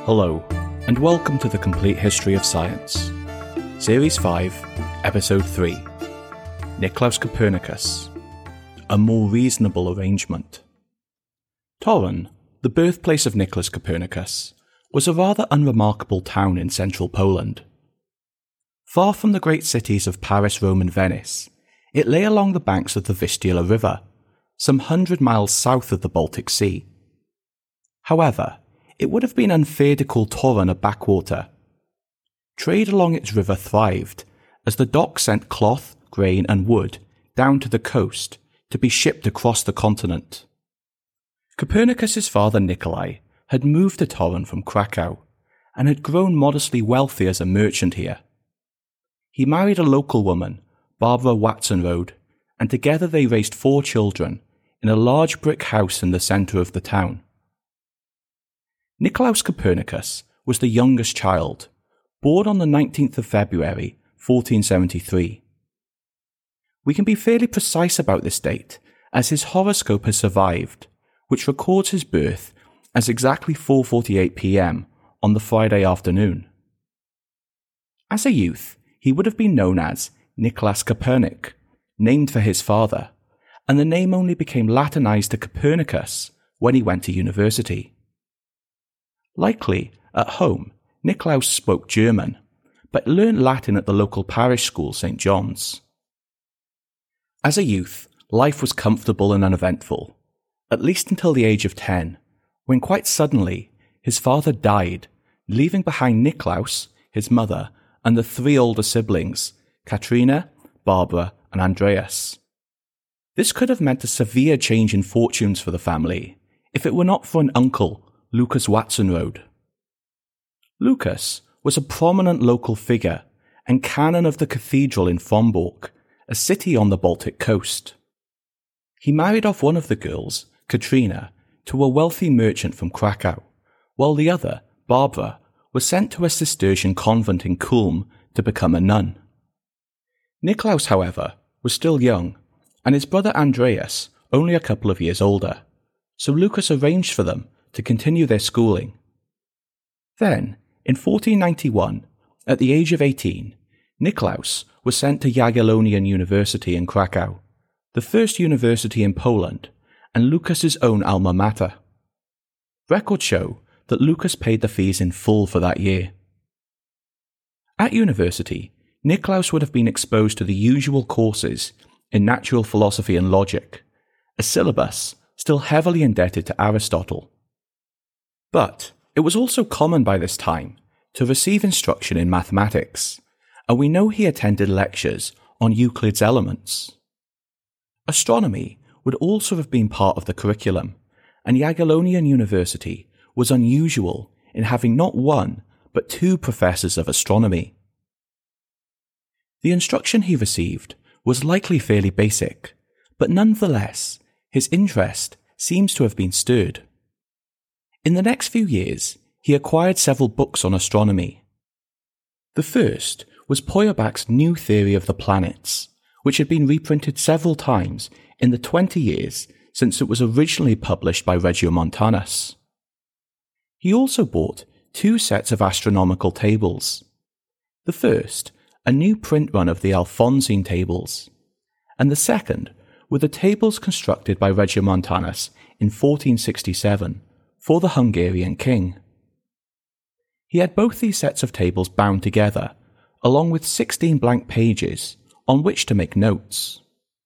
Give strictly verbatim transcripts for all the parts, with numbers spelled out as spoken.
Hello, and welcome to the Complete History of Science, Series five, Episode three, Nicolaus Copernicus, A More Reasonable Arrangement. Torun, the birthplace of Nicolaus Copernicus, was a rather unremarkable town in central Poland. Far from the great cities of Paris, Rome and Venice, it lay along the banks of the Vistula River, some hundred miles south of the Baltic Sea. However, it would have been unfair to call Torun a backwater. Trade along its river thrived, as the docks sent cloth, grain and wood down to the coast to be shipped across the continent. Copernicus's father Nikolai had moved to Torun from Krakow, and had grown modestly wealthy as a merchant here. He married a local woman, Barbara Watzenrode, and together they raised four children in a large brick house in the centre of the town. Nicolaus Copernicus was the youngest child, born on the nineteenth of February, fourteen seventy-three. We can be fairly precise about this date, as his horoscope has survived, which records his birth as exactly four forty-eight p.m. on the Friday afternoon. As a youth, he would have been known as Nicolaus Copernic, named for his father, and the name only became Latinized to Copernicus when he went to university. Likely, at home, Nicolaus spoke German, but learned Latin at the local parish school Saint John's. As a youth, life was comfortable and uneventful, at least until the age of ten, when quite suddenly his father died, leaving behind Nicolaus, his mother, and the three older siblings, Katrina, Barbara, and Andreas. This could have meant a severe change in fortunes for the family, if it were not for an uncle, Lucas Watzenrode. Lucas was a prominent local figure and canon of the cathedral in Frombork, a city on the Baltic coast. He married off one of the girls, Katrina, to a wealthy merchant from Krakow, while the other, Barbara, was sent to a Cistercian convent in Kulm to become a nun. Nicolaus, however, was still young, and his brother Andreas only a couple of years older, so Lucas arranged for them to continue their schooling. Then, in fourteen ninety-one, at the age of eighteen, Nicolaus was sent to Jagiellonian University in Krakow, the first university in Poland, and Lucas's own alma mater. Records show that Lucas paid the fees in full for that year. At university, Nicolaus would have been exposed to the usual courses in natural philosophy and logic, a syllabus still heavily indebted to Aristotle. But it was also common by this time to receive instruction in mathematics, and we know he attended lectures on Euclid's Elements. Astronomy would also have been part of the curriculum, and Jagiellonian University was unusual in having not one, but two professors of astronomy. The instruction he received was likely fairly basic, but nonetheless, his interest seems to have been stirred. In the next few years, he acquired several books on astronomy. The first was Feuerbach's New Theory of the Planets, which had been reprinted several times in the twenty years since it was originally published by Regiomontanus. He also bought two sets of astronomical tables. The first, a new print run of the Alphonsine tables, and the second were the tables constructed by Regiomontanus in fourteen sixty-seven for the Hungarian king. He had both these sets of tables bound together, along with sixteen blank pages on which to make notes.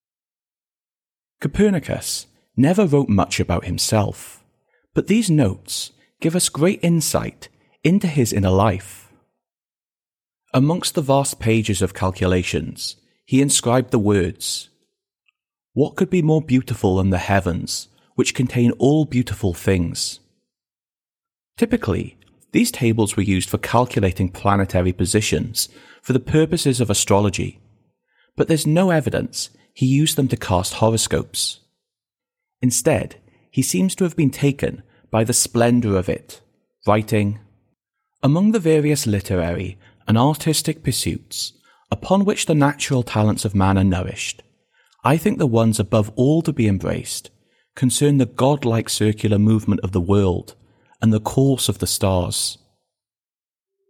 Copernicus never wrote much about himself, but these notes give us great insight into his inner life. Amongst the vast pages of calculations, he inscribed the words, "What could be more beautiful than the heavens, which contain all beautiful things?" Typically, these tables were used for calculating planetary positions for the purposes of astrology, but there's no evidence he used them to cast horoscopes. Instead, he seems to have been taken by the splendour of it, writing, "Among the various literary and artistic pursuits upon which the natural talents of man are nourished, I think the ones above all to be embraced concern the godlike circular movement of the world and the course of the stars,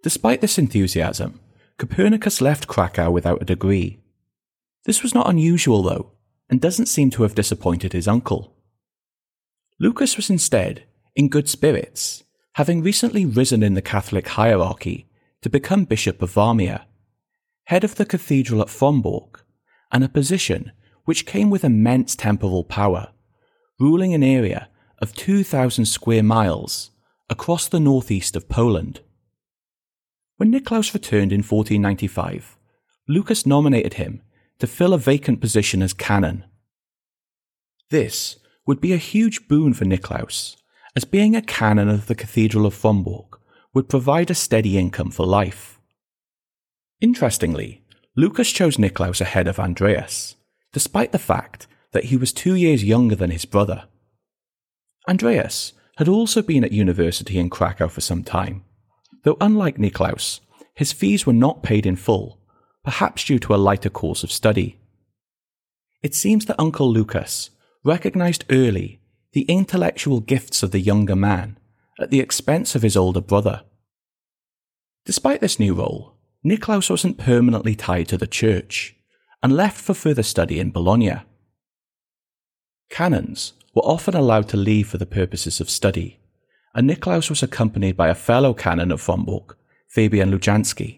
Despite this enthusiasm, Copernicus left Krakow without a degree. This was not unusual, though, and doesn't seem to have disappointed his uncle. Lucas was instead in good spirits, having recently risen in the Catholic hierarchy to become Bishop of Warmia, head of the cathedral at Frombork, and a position which came with immense temporal power, ruling an area of two thousand square miles across the northeast of Poland. When Nicolaus returned in fourteen ninety-five, Lucas nominated him to fill a vacant position as canon. This would be a huge boon for Nicolaus, as being a canon of the Cathedral of Frombork would provide a steady income for life. Interestingly, Lucas chose Nicolaus ahead of Andreas, despite the fact that he was two years younger than his brother. Andreas had also been at university in Krakow for some time, though unlike Nicolaus, his fees were not paid in full, perhaps due to a lighter course of study. It seems that Uncle Lucas recognized early the intellectual gifts of the younger man at the expense of his older brother. Despite this new role, Nicolaus wasn't permanently tied to the church and left for further study in Bologna. Canons were often allowed to leave for the purposes of study, and Nicolaus was accompanied by a fellow canon of Frombork, Fabian Lujansky.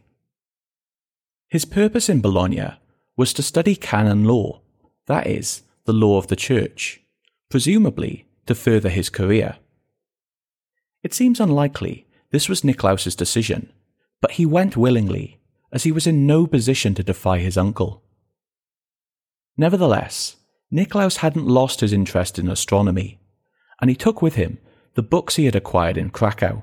His purpose in Bologna was to study canon law, that is, the law of the church, presumably to further his career. It seems unlikely this was Nicolaus's decision, but he went willingly, as he was in no position to defy his uncle. Nevertheless, Nicolaus hadn't lost his interest in astronomy, and he took with him the books he had acquired in Krakow.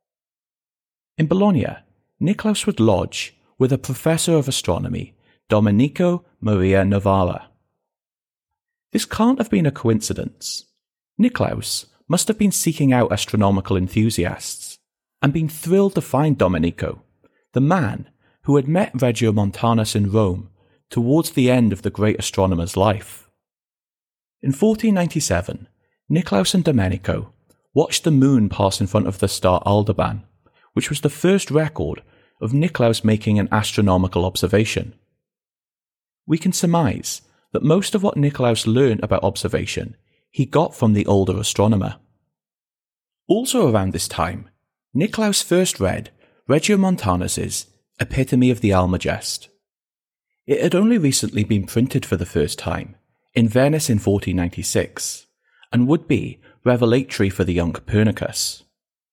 In Bologna, Nicolaus would lodge with a professor of astronomy, Domenico Maria Novara. This can't have been a coincidence. Nicolaus must have been seeking out astronomical enthusiasts and been thrilled to find Domenico, the man who had met Regiomontanus in Rome towards the end of the great astronomer's life. In fourteen ninety-seven, Nicolaus and Domenico watched the moon pass in front of the star Aldebaran, which was the first record of Nicolaus making an astronomical observation. We can surmise that most of what Nicolaus learned about observation he got from the older astronomer. Also around this time, Nicolaus first read Regiomontanus's Epitome of the Almagest. It had only recently been printed for the first time, in Venice in fourteen ninety-six, and would be revelatory for the young Copernicus.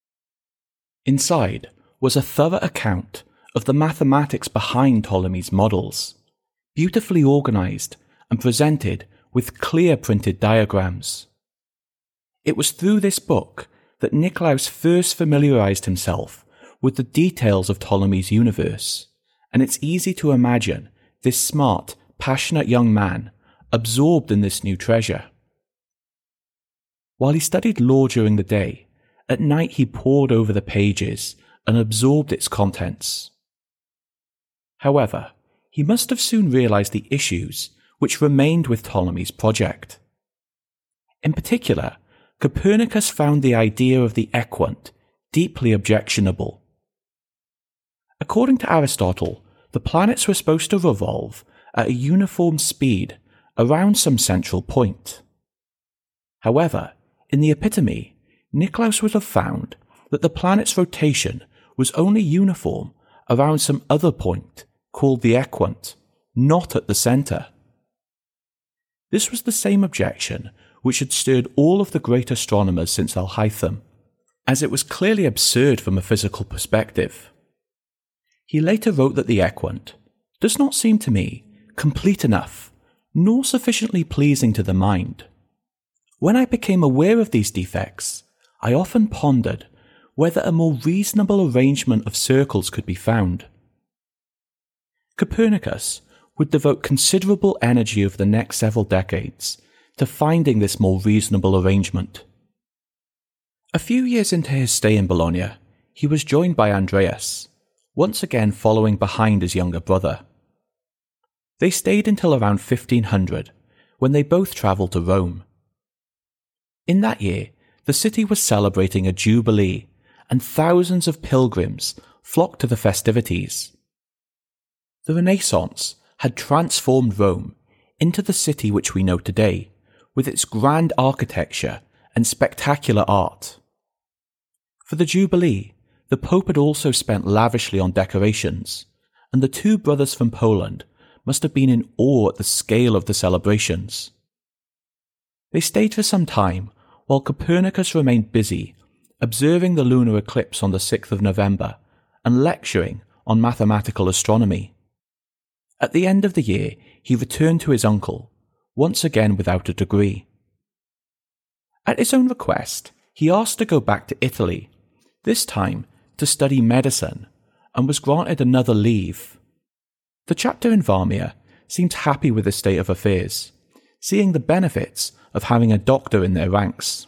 Inside was a thorough account of the mathematics behind Ptolemy's models, beautifully organized and presented with clear printed diagrams. It was through this book that Nicolaus first familiarized himself with the details of Ptolemy's universe, and it's easy to imagine this smart, passionate young man absorbed in this new treasure. While he studied law during the day, at night he pored over the pages and absorbed its contents. However, he must have soon realized the issues which remained with Ptolemy's project. In particular, Copernicus found the idea of the equant deeply objectionable. According to Aristotle, the planets were supposed to revolve at a uniform speed around some central point. However, in the Epitome, Nicolaus would have found that the planet's rotation was only uniform around some other point called the equant, not at the centre. This was the same objection which had stirred all of the great astronomers since Alhaitham, as it was clearly absurd from a physical perspective. He later wrote that the equant does not seem to me complete enough, nor sufficiently pleasing to the mind. When I became aware of these defects, I often pondered whether a more reasonable arrangement of circles could be found. Copernicus would devote considerable energy over the next several decades to finding this more reasonable arrangement. A few years into his stay in Bologna, he was joined by Andreas, once again following behind his younger brother. They stayed until around fifteen hundred, when they both travelled to Rome. In that year, the city was celebrating a jubilee, and thousands of pilgrims flocked to the festivities. The Renaissance had transformed Rome into the city which we know today, with its grand architecture and spectacular art. For the Jubilee, the Pope had also spent lavishly on decorations, and the two brothers from Poland must have been in awe at the scale of the celebrations. They stayed for some time while Copernicus remained busy observing the lunar eclipse on the sixth of November and lecturing on mathematical astronomy. At the end of the year, he returned to his uncle, once again without a degree. At his own request, he asked to go back to Italy, this time to study medicine, and was granted another leave. The chapter in Varmia seemed happy with the state of affairs, seeing the benefits of having a doctor in their ranks.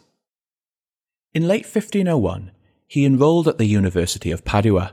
In late fifteen oh one, he enrolled at the University of Padua.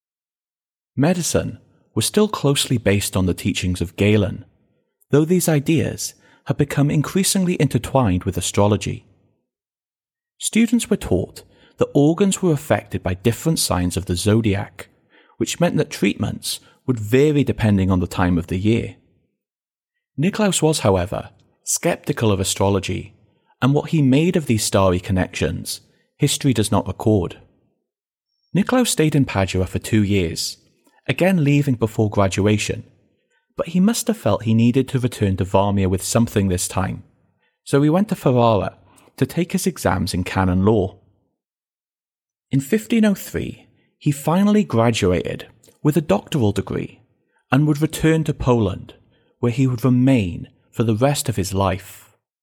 Medicine was still closely based on the teachings of Galen, though these ideas had become increasingly intertwined with astrology. Students were taught that organs were affected by different signs of the zodiac, which meant that treatments would vary depending on the time of the year. Nicolaus was, however, skeptical of astrology, and what he made of these starry connections, history does not record. Nicolaus stayed in Padua for two years, again leaving before graduation, but he must have felt he needed to return to Varmia with something this time, so he went to Ferrara to take his exams in canon law. In fifteen oh three, he finally graduated with a doctoral degree and would return to Poland, where he would remain for the rest of his life.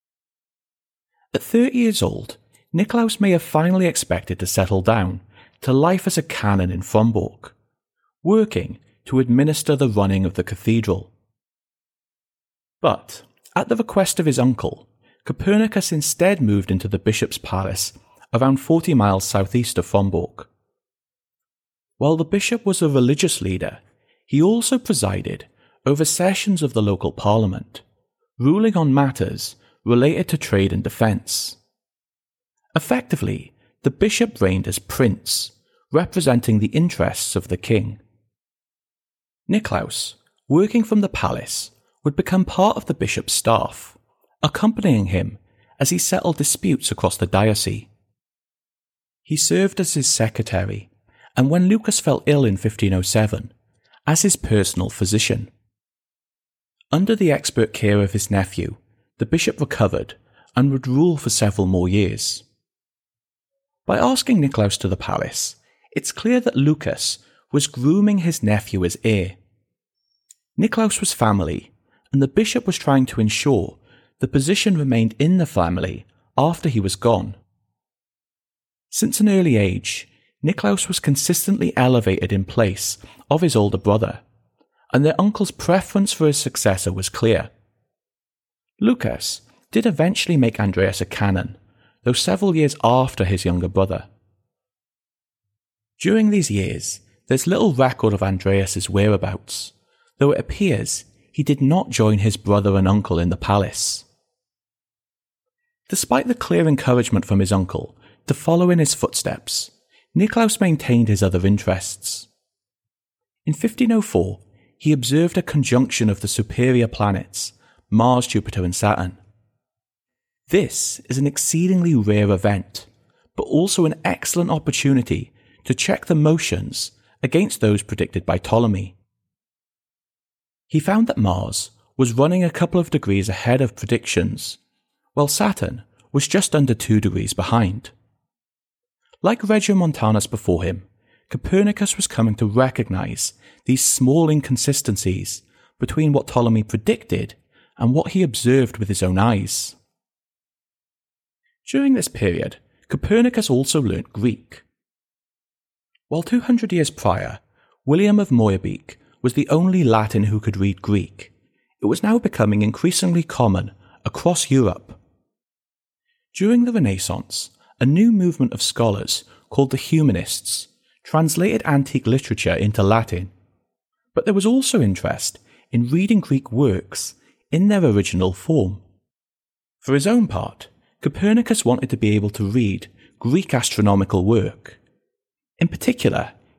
At thirty years old, Nicolaus may have finally expected to settle down to life as a canon in Frombork, working to administer the running of the cathedral. But, at the request of his uncle, Copernicus instead moved into the bishop's palace around forty miles southeast of Frombork. While the bishop was a religious leader, he also presided over sessions of the local parliament, ruling on matters related to trade and defence. Effectively, the bishop reigned as prince, representing the interests of the king. Nicolaus, working from the palace, would become part of the bishop's staff, accompanying him as he settled disputes across the diocese. He served as his secretary, and when Lucas fell ill in fifteen oh seven, as his personal physician. Under the expert care of his nephew, the bishop recovered and would rule for several more years. By asking Nicolaus to the palace, it's clear that Lucas was grooming his nephew as heir. Nicolaus was family, and the bishop was trying to ensure the position remained in the family after he was gone. Since an early age, Nicolaus was consistently elevated in place of his older brother, and their uncle's preference for his successor was clear. Lucas did eventually make Andreas a canon, though several years after his younger brother. During these years, there's little record of Andreas's whereabouts, though it appears he did not join his brother and uncle in the palace. Despite the clear encouragement from his uncle to follow in his footsteps, Nicolaus maintained his other interests. In fifteen oh four, he observed a conjunction of the superior planets, Mars, Jupiter, and Saturn. This is an exceedingly rare event, but also an excellent opportunity to check the motions against those predicted by Ptolemy. He found that Mars was running a couple of degrees ahead of predictions, while Saturn was just under two degrees behind. Like Regiomontanus before him, Copernicus was coming to recognize these small inconsistencies between what Ptolemy predicted and what he observed with his own eyes. During this period, Copernicus also learnt Greek. While two hundred years prior, William of Moerbeke was the only Latin who could read Greek, it was now becoming increasingly common across Europe. During the Renaissance, a new movement of scholars called the Humanists translated antique literature into Latin, but there was also interest in reading Greek works in their original form. For his own part, Copernicus wanted to be able to read Greek astronomical work. In particular,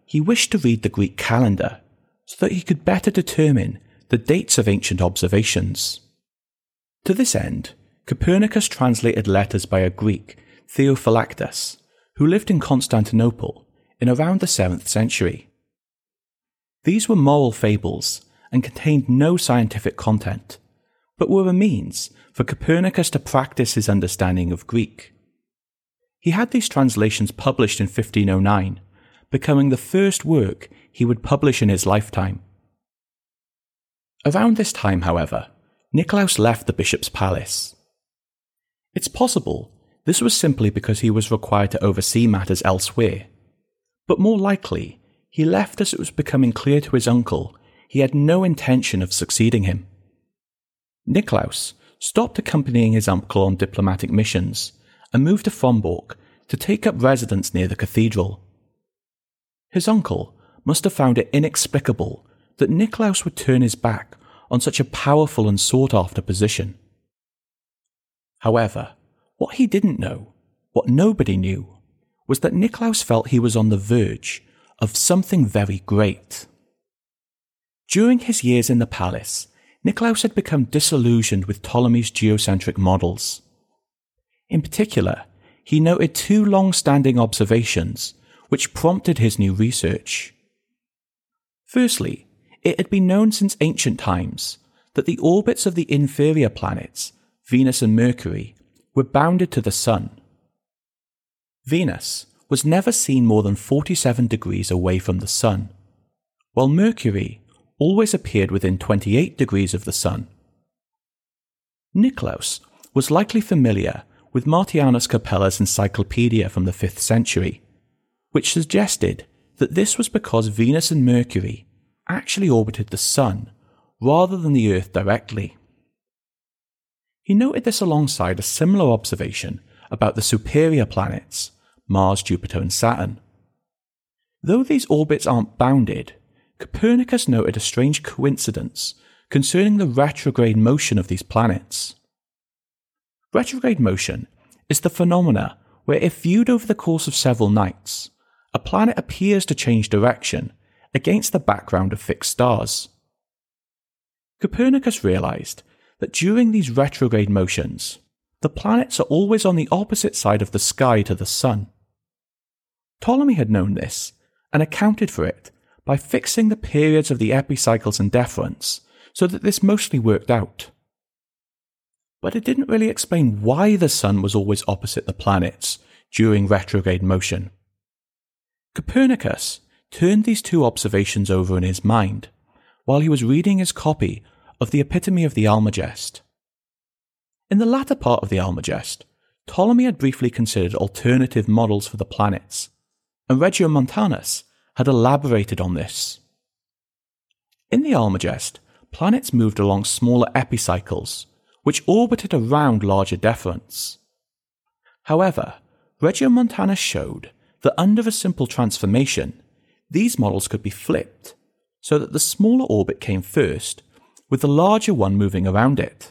he wished to read the Greek calendar so that he could better determine the dates of ancient observations. To this end, Copernicus translated letters by a Greek, Theophylactus, who lived in Constantinople in around the seventh century. These were moral fables and contained no scientific content, but were a means for Copernicus to practice his understanding of Greek. He had these translations published in fifteen oh nine, becoming the first work he would publish in his lifetime. Around this time, however, Nicolaus left the bishop's palace. It's possible this was simply because he was required to oversee matters elsewhere, but more likely he left as it was becoming clear to his uncle he had no intention of succeeding him. Nicolaus stopped accompanying his uncle on diplomatic missions and moved to Frombork to take up residence near the cathedral. His uncle must have found it inexplicable that Nicolaus would turn his back on such a powerful and sought-after position. However, what he didn't know, what nobody knew, was that Nicolaus felt he was on the verge of something very great. During his years in the palace, Nicolaus had become disillusioned with Ptolemy's geocentric models. In particular, he noted two long-standing observations which prompted his new research. Firstly, it had been known since ancient times that the orbits of the inferior planets, Venus and Mercury, were bounded to the Sun. Venus was never seen more than forty-seven degrees away from the Sun, while Mercury always appeared within twenty-eight degrees of the Sun. Nicolaus was likely familiar with Martianus Capella's encyclopedia from the fifth century, which suggested that this was because Venus and Mercury actually orbited the Sun rather than the Earth directly. He noted this alongside a similar observation about the superior planets, Mars, Jupiter and Saturn. Though these orbits aren't bounded, Copernicus noted a strange coincidence concerning the retrograde motion of these planets. Retrograde motion is the phenomena where, if viewed over the course of several nights, a planet appears to change direction against the background of fixed stars. Copernicus realized that during these retrograde motions, the planets are always on the opposite side of the sky to the Sun. Ptolemy had known this and accounted for it by fixing the periods of the epicycles and deferents so that this mostly worked out. But it didn't really explain why the Sun was always opposite the planets during retrograde motion. Copernicus turned these two observations over in his mind while he was reading his copy of the Epitome of the Almagest. In the latter part of the Almagest, Ptolemy had briefly considered alternative models for the planets, and Regiomontanus had elaborated on this. In the Almagest, planets moved along smaller epicycles, which orbited around larger deferents. However, Regiomontanus showed that under a simple transformation, these models could be flipped, so that the smaller orbit came first, with the larger one moving around it.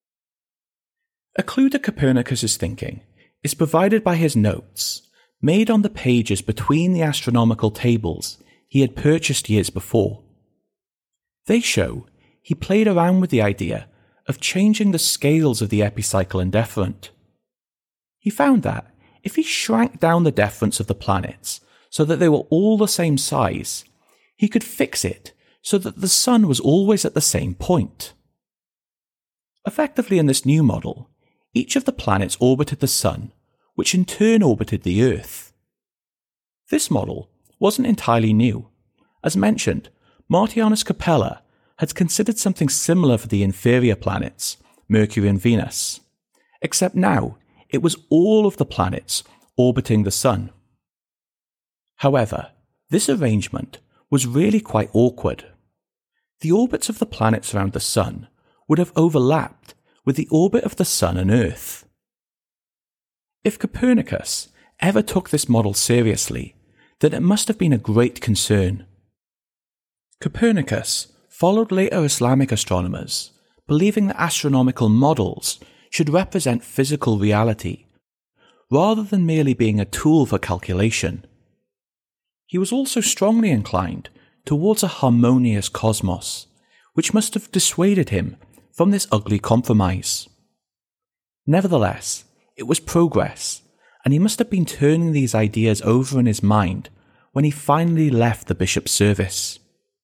A clue to Copernicus's thinking is provided by his notes, made on the pages between the astronomical tables he had purchased years before. They show he played around with the idea of changing the scales of the epicycle and deferent. He found that if he shrank down the deference of the planets so that they were all the same size, he could fix it so that the Sun was always at the same point. Effectively, in this new model, each of the planets orbited the Sun, which in turn orbited the Earth. This model wasn't entirely new. As mentioned, Martianus Capella had considered something similar for the inferior planets, Mercury and Venus, except now it was all of the planets orbiting the Sun. However, this arrangement was really quite awkward. The orbits of the planets around the Sun would have overlapped with the orbit of the Sun and Earth. If Copernicus ever took this model seriously, then it must have been a great concern. Copernicus followed later Islamic astronomers, believing that astronomical models should represent physical reality, rather than merely being a tool for calculation. He was also strongly inclined towards a harmonious cosmos, which must have dissuaded him from this ugly compromise. Nevertheless, it was progress, and he must have been turning these ideas over in his mind when he finally left the bishop's service.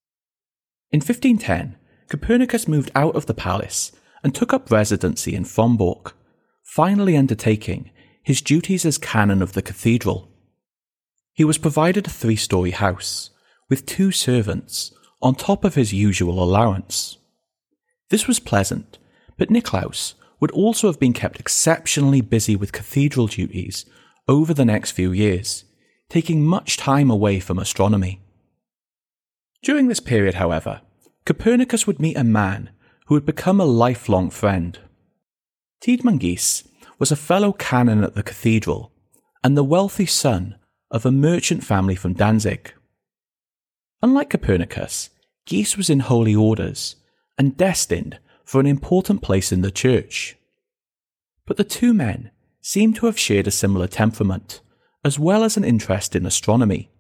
In fifteen ten, Copernicus moved out of the palace and took up residency in Frombork, finally undertaking his duties as canon of the cathedral. He was provided a three-storey house, with two servants, on top of his usual allowance. This was pleasant, but Nicolaus would also have been kept exceptionally busy with cathedral duties over the next few years, taking much time away from astronomy. During this period, however, Copernicus would meet a man who would become a lifelong friend. Tiedemann Gies was a fellow canon at the cathedral and the wealthy son of a merchant family from Danzig. Unlike Copernicus, Gies was in holy orders and destined for an important place in the church. But the two men seem to have shared a similar temperament, as well as an interest in astronomy.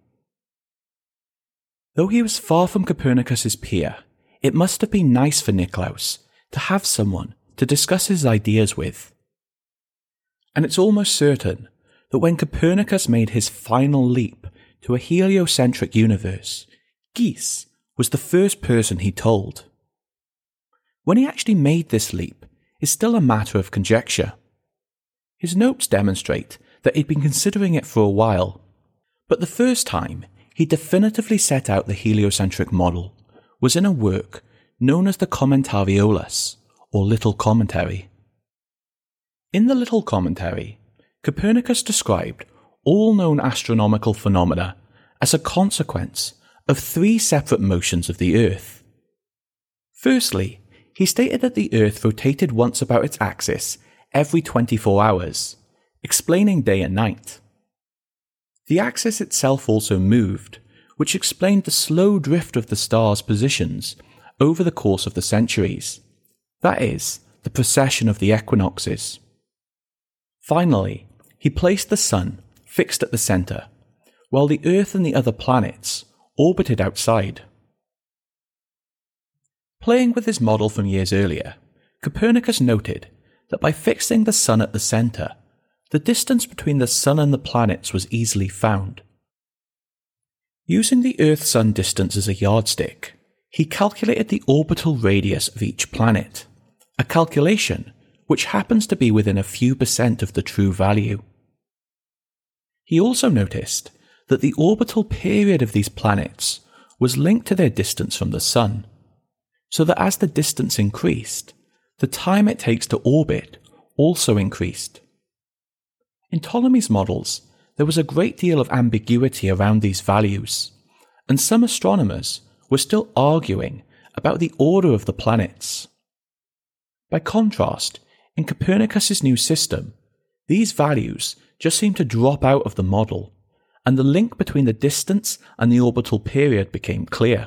Though he was far from Copernicus's peer, it must have been nice for Nicolaus to have someone to discuss his ideas with. And it's almost certain that when Copernicus made his final leap to a heliocentric universe, Gies was the first person he told. When he actually made this leap is still a matter of conjecture. His notes demonstrate that he'd been considering it for a while, but the first time he definitively set out the heliocentric model was in a work known as the Commentariolus, or Little Commentary. In the Little Commentary, Copernicus described all known astronomical phenomena as a consequence of three separate motions of the Earth. Firstly, he stated that the Earth rotated once about its axis every twenty-four hours, explaining day and night. The axis itself also moved, which explained the slow drift of the stars' positions over the course of the centuries, that is, the precession of the equinoxes. Finally, he placed the Sun fixed at the centre, while the Earth and the other planets orbited outside. Playing with his model from years earlier, Copernicus noted that by fixing the Sun at the centre, the distance between the Sun and the planets was easily found. Using the Earth-Sun distance as a yardstick, he calculated the orbital radius of each planet, a calculation which happens to be within a few percent of the true value. He also noticed that the orbital period of these planets was linked to their distance from the Sun, so that as the distance increased, the time it takes to orbit also increased. In Ptolemy's models, there was a great deal of ambiguity around these values, and some astronomers were still arguing about the order of the planets. By contrast, in Copernicus's new system, these values just seemed to drop out of the model, and the link between the distance and the orbital period became clear.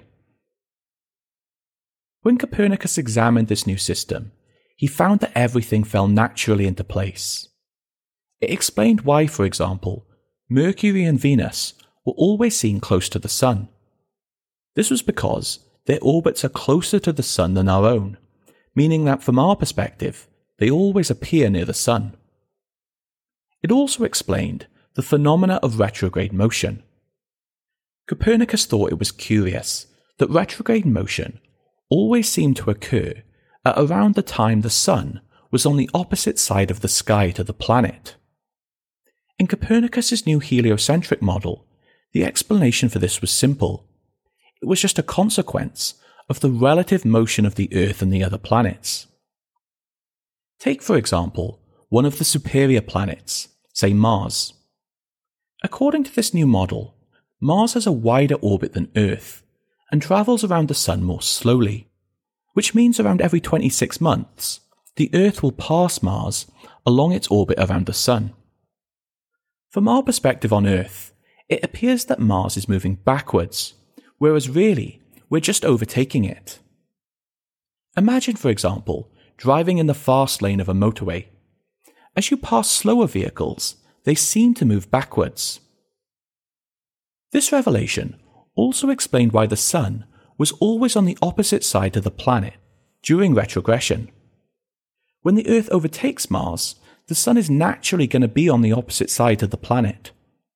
When Copernicus examined this new system, he found that everything fell naturally into place. It explained why, for example, Mercury and Venus were always seen close to the Sun. This was because their orbits are closer to the Sun than our own, meaning that from our perspective, they always appear near the Sun. It also explained the phenomena of retrograde motion. Copernicus thought it was curious that retrograde motion always seemed to occur at around the time the Sun was on the opposite side of the sky to the planet. In Copernicus's new heliocentric model, the explanation for this was simple. It was just a consequence of the relative motion of the Earth and the other planets. Take, for example, one of the superior planets, say Mars. According to this new model, Mars has a wider orbit than Earth and travels around the Sun more slowly, which means around every twenty-six months, the Earth will pass Mars along its orbit around the Sun. From our perspective on Earth, it appears that Mars is moving backwards, whereas really, we're just overtaking it. Imagine, for example, driving in the fast lane of a motorway. As you pass slower vehicles, they seem to move backwards. This revelation also explained why the Sun was always on the opposite side of the planet during retrogression. When the Earth overtakes Mars, the Sun is naturally going to be on the opposite side of the planet.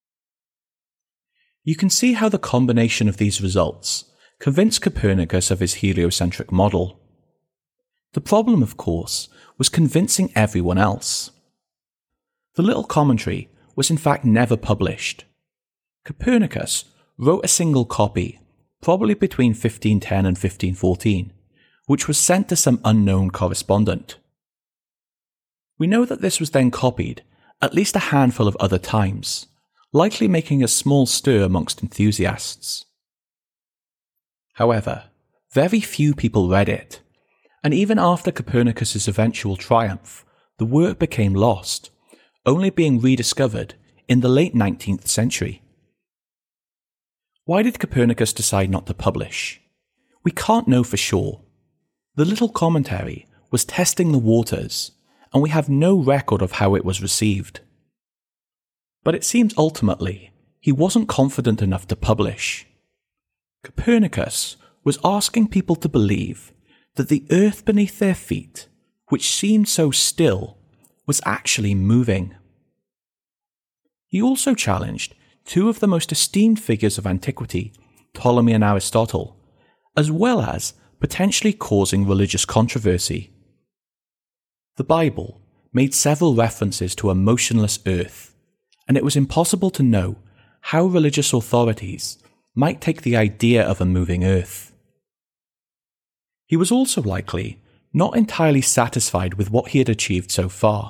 You can see how the combination of these results convinced Copernicus of his heliocentric model. The problem, of course, was convincing everyone else. The little commentary was in fact never published. Copernicus wrote a single copy, probably between fifteen ten and fifteen fourteen, which was sent to some unknown correspondent. We know that this was then copied at least a handful of other times, likely making a small stir amongst enthusiasts. However, very few people read it, and even after Copernicus's eventual triumph, the work became lost, only being rediscovered in the late nineteenth century. Why did Copernicus decide not to publish? We can't know for sure. The little commentary was testing the waters, and we have no record of how it was received. But it seems ultimately he wasn't confident enough to publish. Copernicus was asking people to believe that the earth beneath their feet, which seemed so still, was actually moving. He also challenged two of the most esteemed figures of antiquity, Ptolemy and Aristotle, as well as potentially causing religious controversy. The Bible made several references to a motionless earth, and it was impossible to know how religious authorities might take the idea of a moving earth. He was also likely not entirely satisfied with what he had achieved so far.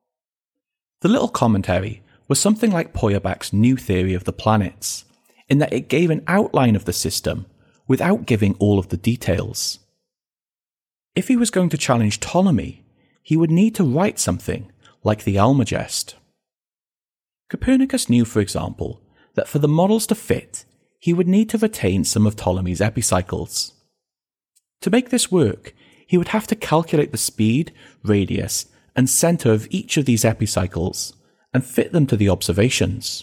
The little commentary was something like Feuerbach's new theory of the planets, in that it gave an outline of the system without giving all of the details. If he was going to challenge Ptolemy, he would need to write something like the Almagest. Copernicus knew, for example, that for the models to fit, he would need to retain some of Ptolemy's epicycles. To make this work, he would have to calculate the speed, radius, and centre of each of these epicycles and fit them to the observations.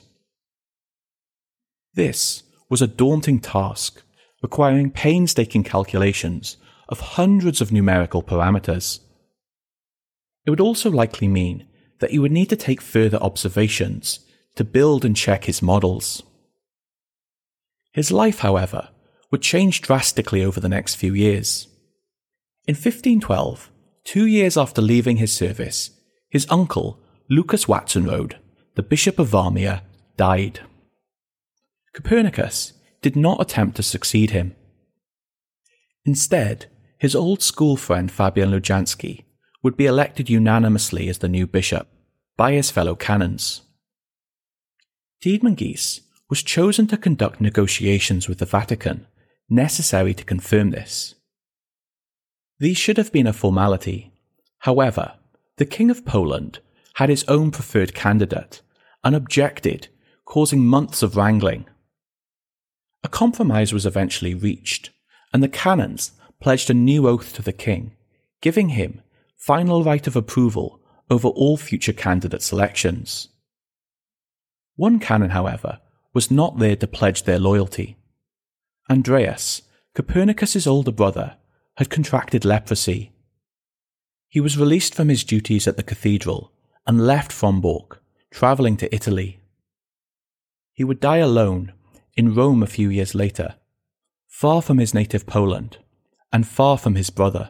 This was a daunting task, requiring painstaking calculations of hundreds of numerical parameters. It would also likely mean that he would need to take further observations to build and check his models. His life, however, would change drastically over the next few years. In fifteen twelve, two years after leaving his service, his uncle, Lucas Watzenrode, the Bishop of Warmia, died. Copernicus did not attempt to succeed him. Instead, his old school friend Fabian Lujansky would be elected unanimously as the new bishop by his fellow canons. Tiedemann Gies was chosen to conduct negotiations with the Vatican necessary to confirm this. These should have been a formality. However, the King of Poland had his own preferred candidate and objected, causing months of wrangling. A compromise was eventually reached, and the canons pledged a new oath to the king, giving him final right of approval over all future candidate selections. One canon, however, was not there to pledge their loyalty. Andreas, Copernicus's older brother, had contracted leprosy. He was released from his duties at the cathedral and left Frombork, travelling to Italy. He would die alone in Rome a few years later, far from his native Poland and far from his brother.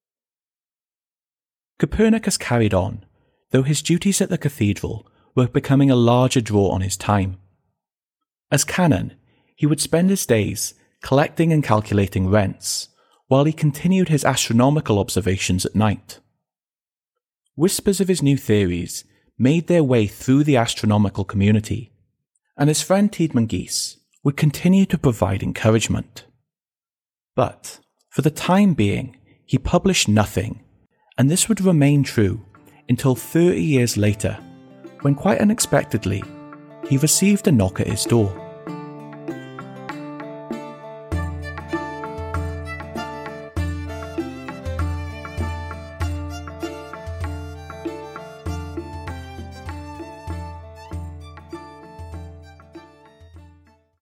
Copernicus carried on, though his duties at the cathedral were becoming a larger draw on his time. As canon, he would spend his days collecting and calculating rents, while he continued his astronomical observations at night. Whispers of his new theories made their way through the astronomical community, and his friend Tiedemann Gies would continue to provide encouragement. But, for the time being, he published nothing, and this would remain true until thirty years later, when quite unexpectedly, he received a knock at his door.